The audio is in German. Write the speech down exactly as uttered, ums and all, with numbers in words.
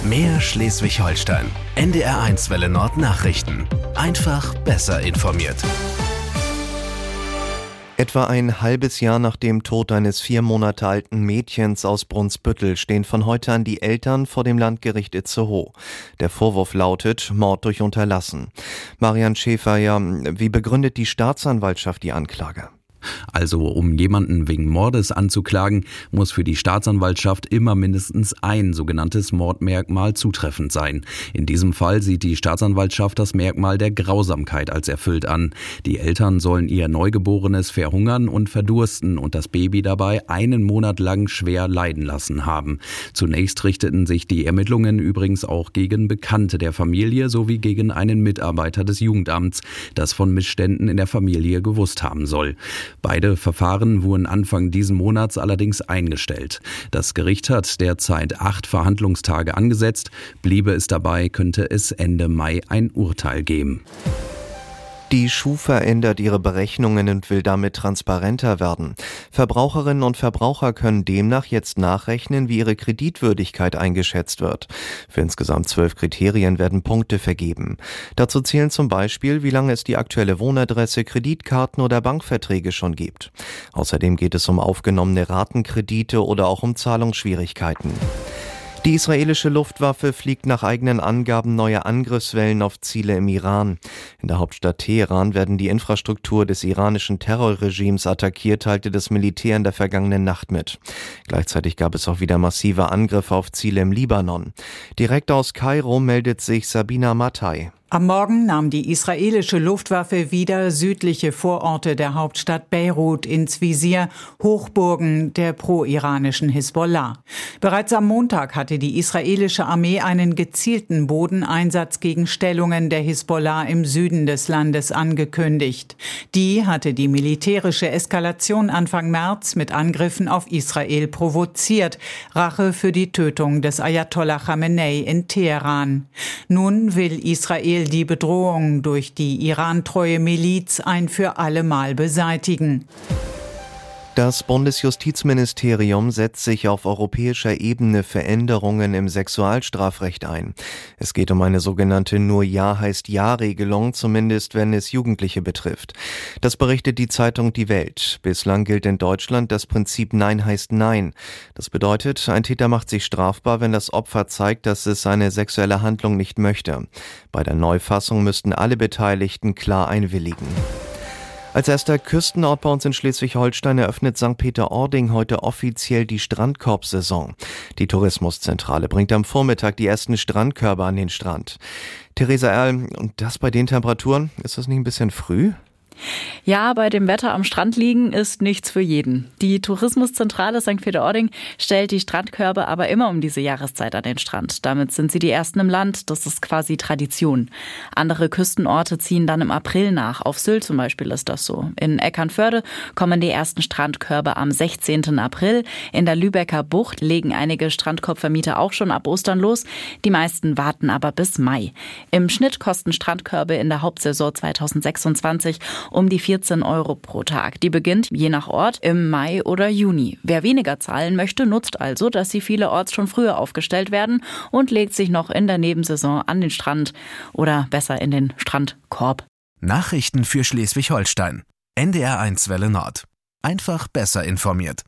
Mehr Schleswig-Holstein. N D R eins Welle Nord Nachrichten. Einfach besser informiert. Etwa ein halbes Jahr nach dem Tod eines vier Monate alten Mädchens aus Brunsbüttel stehen von heute an die Eltern vor dem Landgericht Itzehoe. Der Vorwurf lautet Mord durch Unterlassen. Marian Schäfer, ja, wie begründet die Staatsanwaltschaft die Anklage? Also um jemanden wegen Mordes anzuklagen, muss für die Staatsanwaltschaft immer mindestens ein sogenanntes Mordmerkmal zutreffend sein. In diesem Fall sieht die Staatsanwaltschaft das Merkmal der Grausamkeit als erfüllt an. Die Eltern sollen ihr Neugeborenes verhungern und verdursten und das Baby dabei einen Monat lang schwer leiden lassen haben. Zunächst richteten sich die Ermittlungen übrigens auch gegen Bekannte der Familie sowie gegen einen Mitarbeiter des Jugendamts, das von Missständen in der Familie gewusst haben soll. Beide Verfahren wurden Anfang diesen Monats allerdings eingestellt. Das Gericht hat derzeit acht Verhandlungstage angesetzt. Bliebe es dabei, könnte es Ende Mai ein Urteil geben. Die Schufa ändert ihre Berechnungen und will damit transparenter werden. Verbraucherinnen und Verbraucher können demnach jetzt nachrechnen, wie ihre Kreditwürdigkeit eingeschätzt wird. Für insgesamt zwölf Kriterien werden Punkte vergeben. Dazu zählen zum Beispiel, wie lange es die aktuelle Wohnadresse, Kreditkarten oder Bankverträge schon gibt. Außerdem geht es um aufgenommene Ratenkredite oder auch um Zahlungsschwierigkeiten. Die israelische Luftwaffe fliegt nach eigenen Angaben neue Angriffswellen auf Ziele im Iran. In der Hauptstadt Teheran werden die Infrastruktur des iranischen Terrorregimes attackiert, teilte das Militär in der vergangenen Nacht mit. Gleichzeitig gab es auch wieder massive Angriffe auf Ziele im Libanon. Direkt aus Kairo meldet sich Sabina Mattei. Am Morgen nahm die israelische Luftwaffe wieder südliche Vororte der Hauptstadt Beirut ins Visier, Hochburgen der pro-iranischen Hisbollah. Bereits am Montag hatte die israelische Armee einen gezielten Bodeneinsatz gegen Stellungen der Hisbollah im Süden des Landes angekündigt. Die hatte die militärische Eskalation Anfang März mit Angriffen auf Israel provoziert, Rache für die Tötung des Ayatollah Khamenei in Teheran. Nun will Israel die Bedrohung durch die irantreue Miliz ein für alle Mal beseitigen. Das Bundesjustizministerium setzt sich auf europäischer Ebene für Änderungen im Sexualstrafrecht ein. Es geht um eine sogenannte Nur-Ja-heißt-Ja-Regelung, zumindest wenn es Jugendliche betrifft. Das berichtet die Zeitung Die Welt. Bislang gilt in Deutschland das Prinzip Nein heißt Nein. Das bedeutet, ein Täter macht sich strafbar, wenn das Opfer zeigt, dass es seine sexuelle Handlung nicht möchte. Bei der Neufassung müssten alle Beteiligten klar einwilligen. Als erster Küstenort bei uns in Schleswig-Holstein eröffnet Sankt Peter-Ording heute offiziell die Strandkorbsaison. Die Tourismuszentrale bringt am Vormittag die ersten Strandkörbe an den Strand. Theresa Erl, und das bei den Temperaturen, ist das nicht ein bisschen früh? Ja, bei dem Wetter am Strand liegen ist nichts für jeden. Die Tourismuszentrale Sankt Peter-Ording stellt die Strandkörbe aber immer um diese Jahreszeit an den Strand. Damit sind sie die ersten im Land. Das ist quasi Tradition. Andere Küstenorte ziehen dann im April nach. Auf Sylt zum Beispiel ist das so. In Eckernförde kommen die ersten Strandkörbe am sechzehnten April. In der Lübecker Bucht legen einige Strandkorbvermieter auch schon ab Ostern los. Die meisten warten aber bis Mai. Im Schnitt kosten Strandkörbe in der Hauptsaison zweitausendsechsundzwanzig um die vierzehn Euro pro Tag. Die beginnt je nach Ort im Mai oder Juni. Wer weniger zahlen möchte, nutzt also, dass sie vielerorts schon früher aufgestellt werden und legt sich noch in der Nebensaison an den Strand oder besser in den Strandkorb. Nachrichten für Schleswig-Holstein. N D R eins Welle Nord. Einfach besser informiert.